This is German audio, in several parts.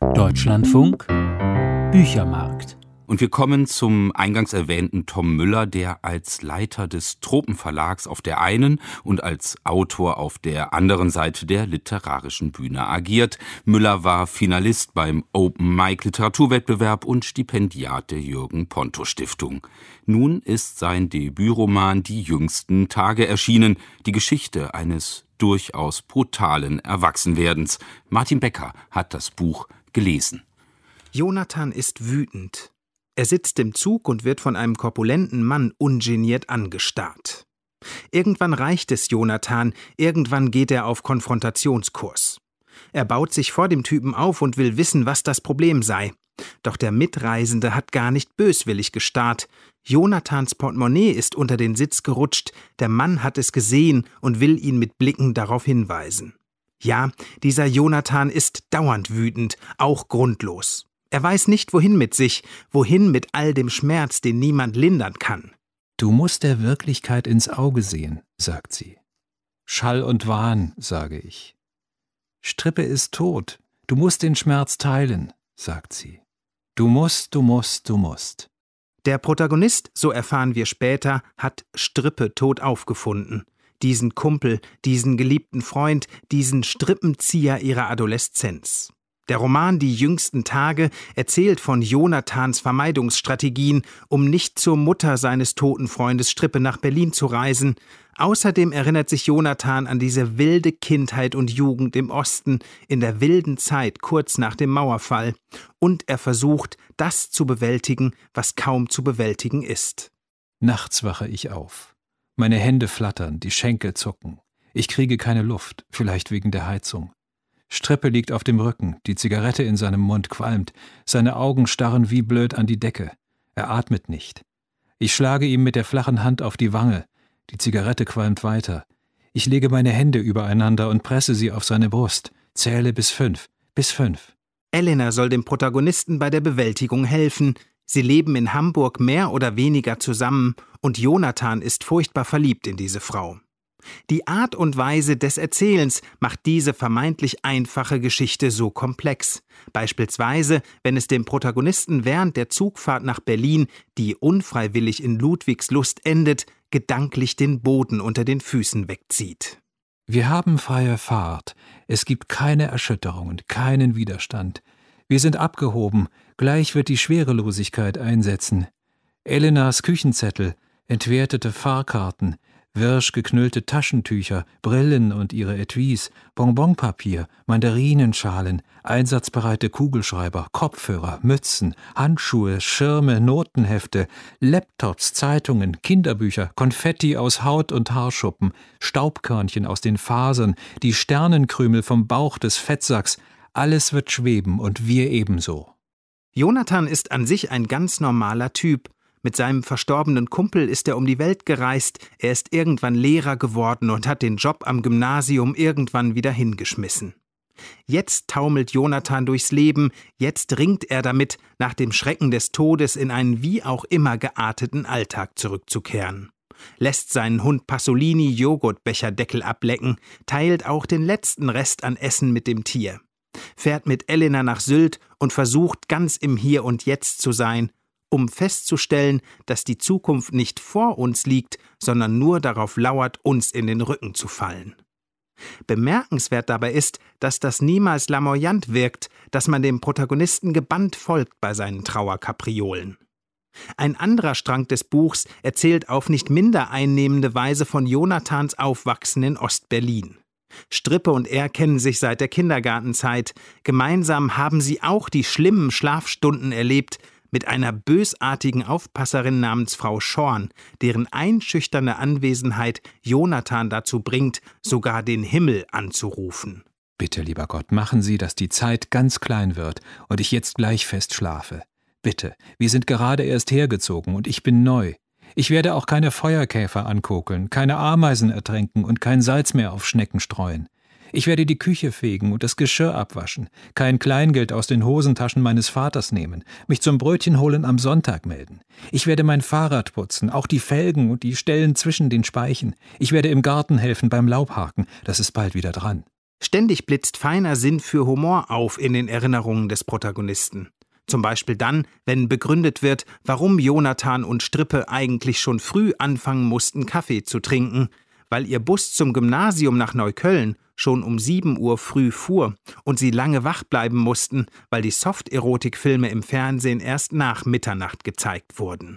Deutschlandfunk Büchermarkt. Und wir kommen zum eingangs erwähnten Tom Müller, der als Leiter des Tropenverlags auf der einen und als Autor auf der anderen Seite der literarischen Bühne agiert. Müller war Finalist beim Open Mic Literaturwettbewerb und Stipendiat der Jürgen-Ponto-Stiftung. Nun ist sein Debütroman Die jüngsten Tage erschienen, die Geschichte eines durchaus brutalen Erwachsenwerdens. Martin Becker hat das Buch gelesen. Jonathan ist wütend. Er sitzt im Zug und wird von einem korpulenten Mann ungeniert angestarrt. Irgendwann reicht es Jonathan, irgendwann geht er auf Konfrontationskurs. Er baut sich vor dem Typen auf und will wissen, was das Problem sei. Doch der Mitreisende hat gar nicht böswillig gestarrt. Jonathans Portemonnaie ist unter den Sitz gerutscht, der Mann hat es gesehen und will ihn mit Blicken darauf hinweisen. Ja, dieser Jonathan ist dauernd wütend, auch grundlos. Er weiß nicht, wohin mit sich, wohin mit all dem Schmerz, den niemand lindern kann. »Du musst der Wirklichkeit ins Auge sehen«, sagt sie. »Schall und Wahn«, sage ich. »Strippe ist tot, du musst den Schmerz teilen«, sagt sie. »Du musst, du musst, du musst.« Der Protagonist, so erfahren wir später, hat Strippe tot aufgefunden. Diesen Kumpel, diesen geliebten Freund, diesen Strippenzieher ihrer Adoleszenz. Der Roman Die jüngsten Tage erzählt von Jonathans Vermeidungsstrategien, um nicht zur Mutter seines toten Freundes Strippe nach Berlin zu reisen. Außerdem erinnert sich Jonathan an diese wilde Kindheit und Jugend im Osten, in der wilden Zeit kurz nach dem Mauerfall. Und er versucht, das zu bewältigen, was kaum zu bewältigen ist. Nachts wache ich auf. Meine Hände flattern, die Schenkel zucken. Ich kriege keine Luft, vielleicht wegen der Heizung. Strippe liegt auf dem Rücken, die Zigarette in seinem Mund qualmt, seine Augen starren wie blöd an die Decke. Er atmet nicht. Ich schlage ihm mit der flachen Hand auf die Wange. Die Zigarette qualmt weiter. Ich lege meine Hände übereinander und presse sie auf seine Brust, zähle bis 5. Elena soll dem Protagonisten bei der Bewältigung helfen. Sie leben in Hamburg mehr oder weniger zusammen und Jonathan ist furchtbar verliebt in diese Frau. Die Art und Weise des Erzählens macht diese vermeintlich einfache Geschichte so komplex. Beispielsweise, wenn es dem Protagonisten während der Zugfahrt nach Berlin, die unfreiwillig in Ludwigslust endet, gedanklich den Boden unter den Füßen wegzieht. Wir haben freie Fahrt. Es gibt keine Erschütterungen, keinen Widerstand. Wir sind abgehoben. Gleich wird die Schwerelosigkeit einsetzen. Elenas Küchenzettel, entwertete Fahrkarten, wirsch geknüllte Taschentücher, Brillen und ihre Etuis, Bonbonpapier, Mandarinenschalen, einsatzbereite Kugelschreiber, Kopfhörer, Mützen, Handschuhe, Schirme, Notenhefte, Laptops, Zeitungen, Kinderbücher, Konfetti aus Haut und Haarschuppen, Staubkörnchen aus den Fasern, die Sternenkrümel vom Bauch des Fettsacks, alles wird schweben und wir ebenso. Jonathan ist an sich ein ganz normaler Typ. Mit seinem verstorbenen Kumpel ist er um die Welt gereist, er ist irgendwann Lehrer geworden und hat den Job am Gymnasium irgendwann wieder hingeschmissen. Jetzt taumelt Jonathan durchs Leben, jetzt ringt er damit, nach dem Schrecken des Todes in einen wie auch immer gearteten Alltag zurückzukehren. Lässt seinen Hund Pasolini Joghurtbecherdeckel ablecken, teilt auch den letzten Rest an Essen mit dem Tier. Fährt mit Elena nach Sylt und versucht, ganz im Hier und Jetzt zu sein, um festzustellen, dass die Zukunft nicht vor uns liegt, sondern nur darauf lauert, uns in den Rücken zu fallen. Bemerkenswert dabei ist, dass das niemals lamoyant wirkt, dass man dem Protagonisten gebannt folgt bei seinen Trauerkapriolen. Ein anderer Strang des Buchs erzählt auf nicht minder einnehmende Weise von Jonathans Aufwachsen in Ostberlin. Strippe und er kennen sich seit der Kindergartenzeit. Gemeinsam haben sie auch die schlimmen Schlafstunden erlebt, mit einer bösartigen Aufpasserin namens Frau Schorn, deren einschüchternde Anwesenheit Jonathan dazu bringt, sogar den Himmel anzurufen. »Bitte, lieber Gott, machen Sie, dass die Zeit ganz klein wird und ich jetzt gleich fest schlafe. Bitte, wir sind gerade erst hergezogen und ich bin neu. Ich werde auch keine Feuerkäfer ankokeln, keine Ameisen ertränken und kein Salz mehr auf Schnecken streuen. Ich werde die Küche fegen und das Geschirr abwaschen, kein Kleingeld aus den Hosentaschen meines Vaters nehmen, mich zum Brötchenholen am Sonntag melden. Ich werde mein Fahrrad putzen, auch die Felgen und die Stellen zwischen den Speichen. Ich werde im Garten helfen beim Laubhaken, das ist bald wieder dran. Ständig blitzt feiner Sinn für Humor auf in den Erinnerungen des Protagonisten. Zum Beispiel dann, wenn begründet wird, warum Jonathan und Strippe eigentlich schon früh anfangen mussten, Kaffee zu trinken, weil ihr Bus zum Gymnasium nach Neukölln schon um 7 Uhr früh fuhr und sie lange wach bleiben mussten, weil die Soft-Erotik-Filme im Fernsehen erst nach Mitternacht gezeigt wurden.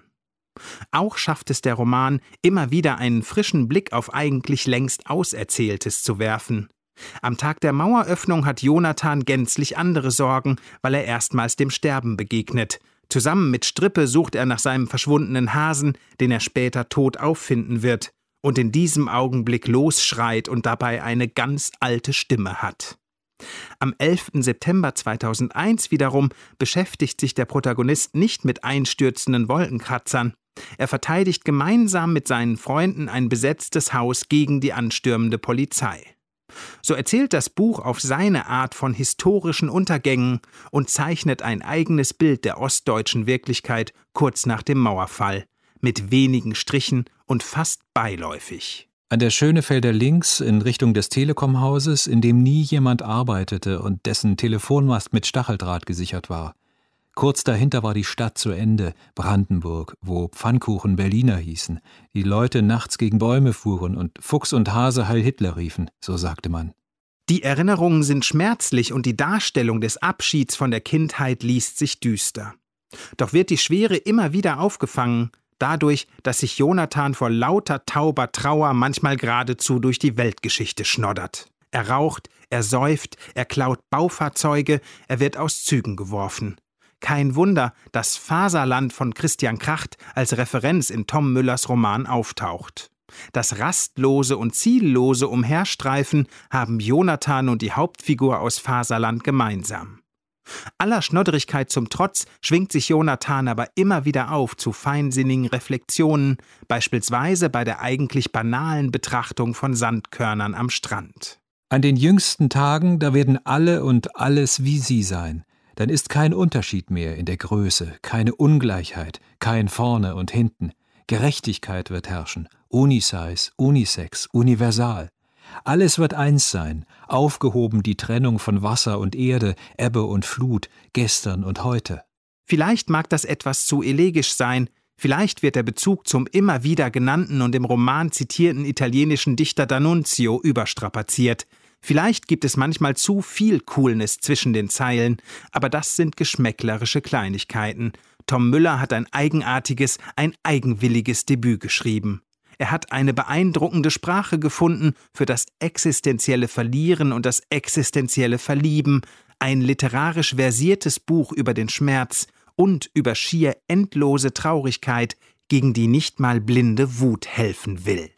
Auch schafft es der Roman, immer wieder einen frischen Blick auf eigentlich längst Auserzähltes zu werfen. Am Tag der Maueröffnung hat Jonathan gänzlich andere Sorgen, weil er erstmals dem Sterben begegnet. Zusammen mit Strippe sucht er nach seinem verschwundenen Hasen, den er später tot auffinden wird und in diesem Augenblick losschreit und dabei eine ganz alte Stimme hat. Am 11. September 2001 wiederum beschäftigt sich der Protagonist nicht mit einstürzenden Wolkenkratzern. Er verteidigt gemeinsam mit seinen Freunden ein besetztes Haus gegen die anstürmende Polizei. So erzählt das Buch auf seine Art von historischen Untergängen und zeichnet ein eigenes Bild der ostdeutschen Wirklichkeit kurz nach dem Mauerfall, mit wenigen Strichen und fast beiläufig. An der Schönefelder Links in Richtung des Telekom-Hauses, in dem nie jemand arbeitete und dessen Telefonmast mit Stacheldraht gesichert war. Kurz dahinter war die Stadt zu Ende, Brandenburg, wo Pfannkuchen Berliner hießen, die Leute nachts gegen Bäume fuhren und Fuchs und Hase Heil Hitler riefen, so sagte man. Die Erinnerungen sind schmerzlich und die Darstellung des Abschieds von der Kindheit liest sich düster. Doch wird die Schwere immer wieder aufgefangen, dadurch, dass sich Jonathan vor lauter tauber Trauer manchmal geradezu durch die Weltgeschichte schnoddert. Er raucht, er säuft, er klaut Baufahrzeuge, er wird aus Zügen geworfen. Kein Wunder, dass Faserland von Christian Kracht als Referenz in Tom Müllers Roman auftaucht. Das rastlose und ziellose Umherstreifen haben Jonathan und die Hauptfigur aus Faserland gemeinsam. Aller Schnodderigkeit zum Trotz schwingt sich Jonathan aber immer wieder auf zu feinsinnigen Reflexionen, beispielsweise bei der eigentlich banalen Betrachtung von Sandkörnern am Strand. An den jüngsten Tagen, da werden alle und alles wie sie sein. Dann ist kein Unterschied mehr in der Größe, keine Ungleichheit, kein Vorne und Hinten. Gerechtigkeit wird herrschen, Unisize, Unisex, universal. Alles wird eins sein, aufgehoben die Trennung von Wasser und Erde, Ebbe und Flut, gestern und heute. Vielleicht mag das etwas zu elegisch sein, vielleicht wird der Bezug zum immer wieder genannten und im Roman zitierten italienischen Dichter D'Annunzio überstrapaziert. Vielleicht gibt es manchmal zu viel Coolness zwischen den Zeilen, aber das sind geschmäcklerische Kleinigkeiten. Tom Müller hat ein eigenartiges, ein eigenwilliges Debüt geschrieben. Er hat eine beeindruckende Sprache gefunden für das existenzielle Verlieren und das existenzielle Verlieben, ein literarisch versiertes Buch über den Schmerz und über schier endlose Traurigkeit, gegen die nicht mal blinde Wut helfen will.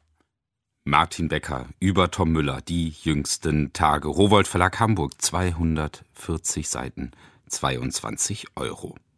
Martin Becker über Tom Müller, die jüngsten Tage. Rowohlt Verlag Hamburg, 240 Seiten, 22 €.